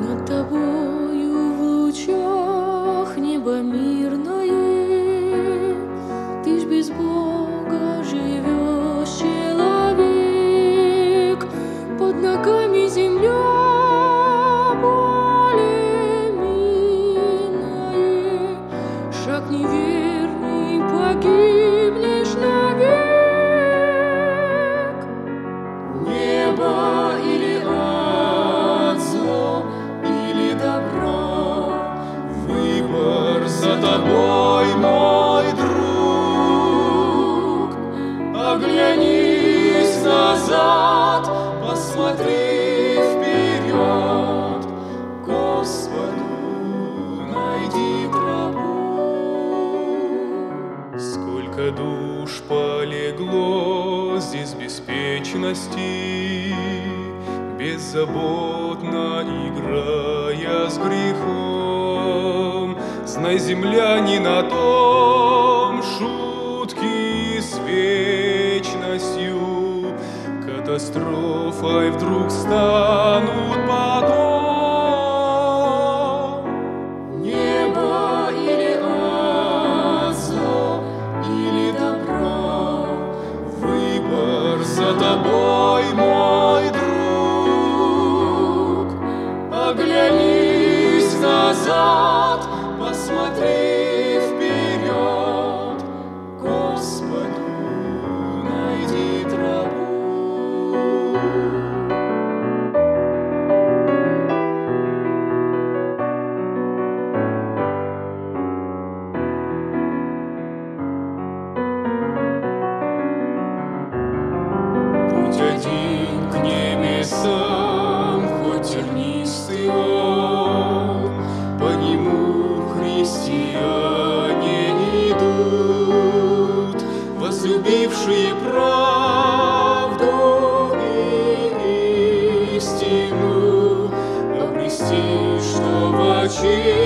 Над тобою в лучах небо мирное, ты ж без Бога живешь, человек, под ногами земля поле минное, шаг неверный, погибнешь навек. Небо или ад, зло или добро, выбор за тобой, мой друг. Оглянись назад, посмотри вперед, Господу найди тропу. Сколько душ полегло здесь беспечности, беззаботно играя с грехом. Знай, земля не на том, шутки с вечностью, катастрофой вдруг станут потом. Небо или ад, зло или добро, Выбор за тобой, мой друг. оглянись назад, посмотри вперед, Господу найди тропу. Путь один к небесам, хоть тернистый он, по нему христиане идут, возлюбившие правду и истину, обрести, что в очи